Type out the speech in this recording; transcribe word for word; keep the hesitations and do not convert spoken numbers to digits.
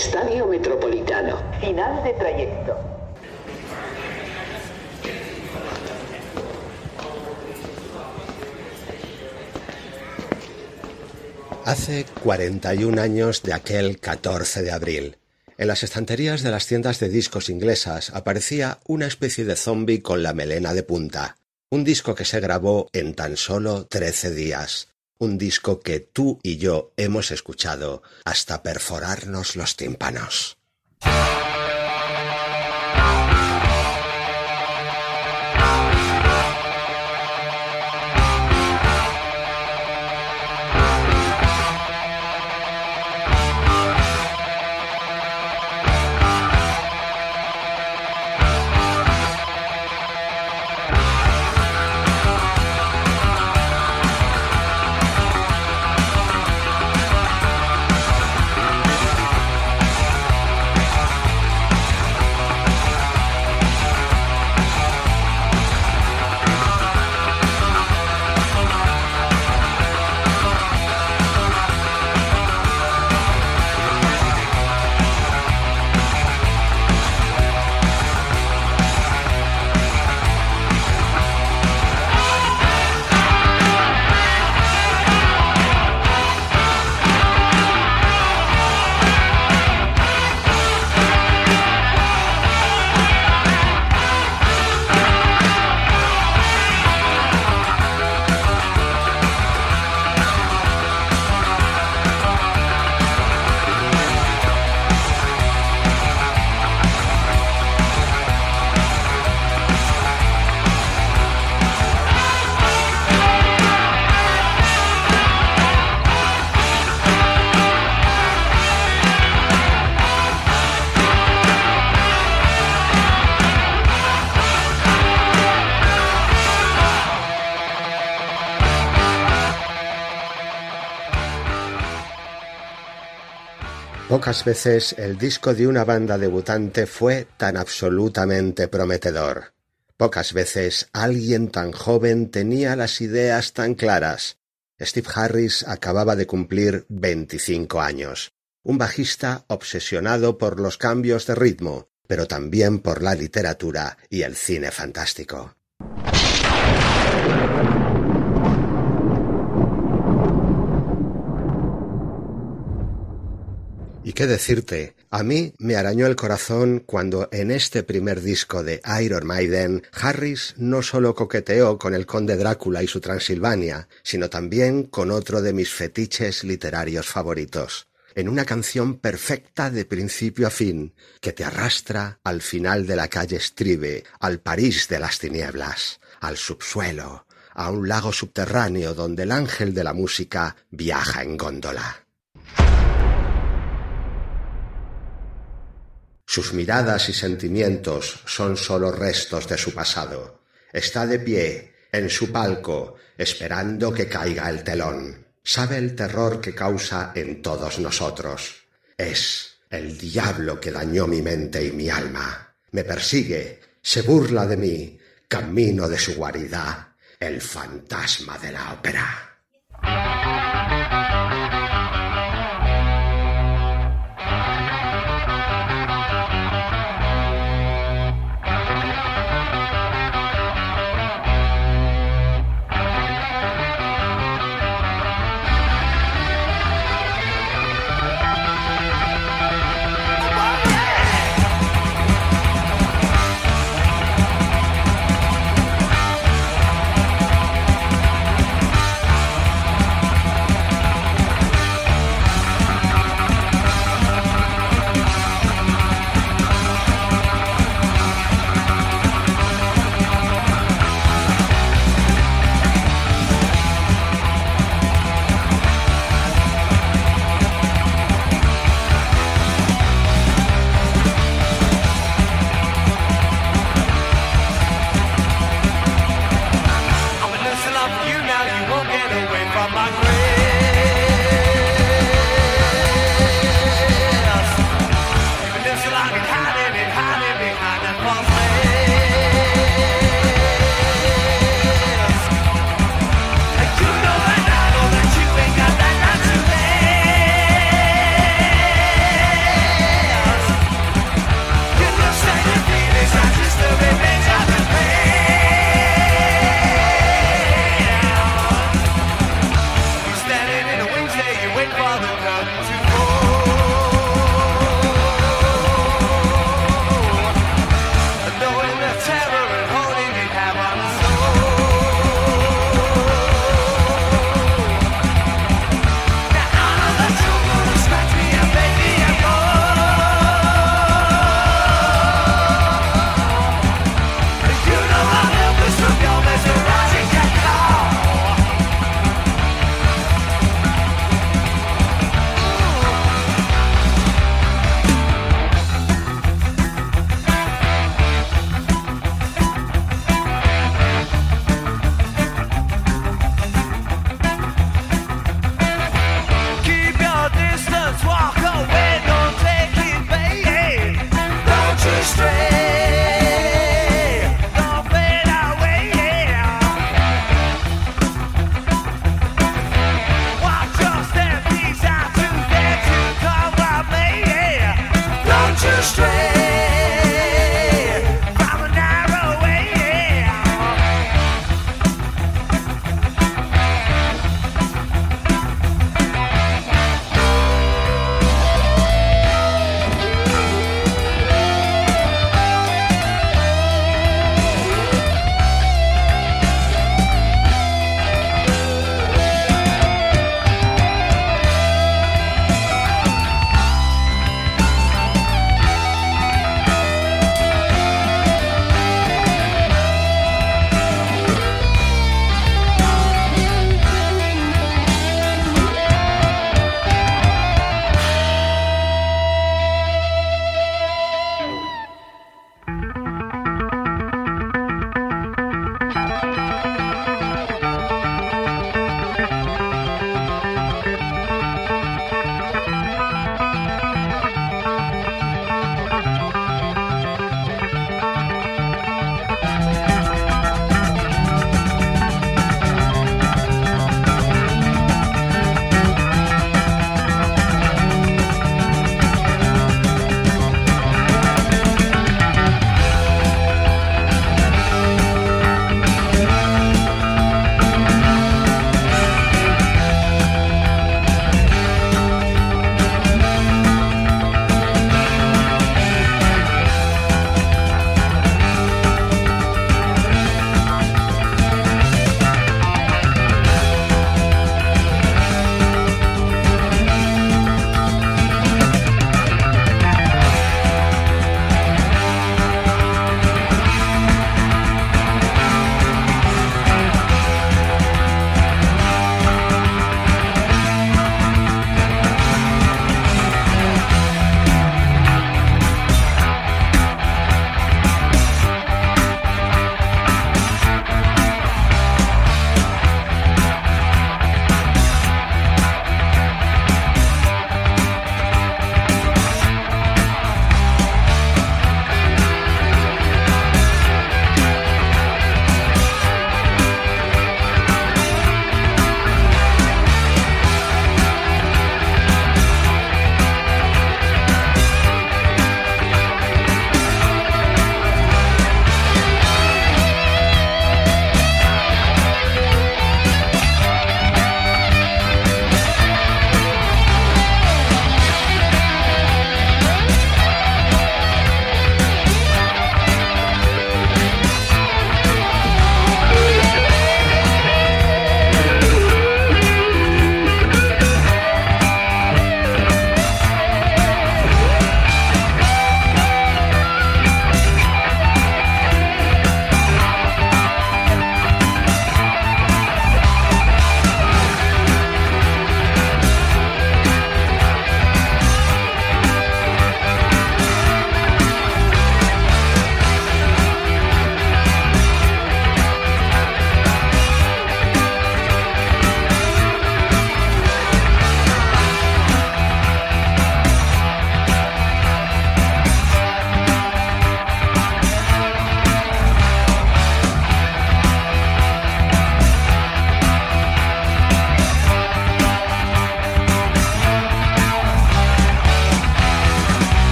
Estadio Metropolitano. Final de trayecto. Hace cuarenta y un años de aquel catorce de abril. En las estanterías de las tiendas de discos inglesas aparecía una especie de zombi con la melena de punta. Un disco que se grabó en tan solo trece días. Un disco que tú y yo hemos escuchado hasta perforarnos los tímpanos. Pocas veces el disco de una banda debutante fue tan absolutamente prometedor. Pocas veces alguien tan joven tenía las ideas tan claras. Steve Harris acababa de cumplir veinticinco años. Un bajista obsesionado por los cambios de ritmo, pero también por la literatura y el cine fantástico. ¿Y qué decirte? A mí me arañó el corazón cuando en este primer disco de Iron Maiden, Harris no solo coqueteó con el conde Drácula y su Transilvania, sino también con otro de mis fetiches literarios favoritos. En una canción perfecta de principio a fin, que te arrastra al final de la calle Stribe, al París de las tinieblas, al subsuelo, a un lago subterráneo donde el ángel de la música viaja en góndola. Sus miradas y sentimientos son solo restos de su pasado. Está de pie, en su palco, esperando que caiga el telón. Sabe el terror que causa en todos nosotros. Es el diablo que dañó mi mente y mi alma. Me persigue, se burla de mí, camino de su guarida, el fantasma de la ópera. astray.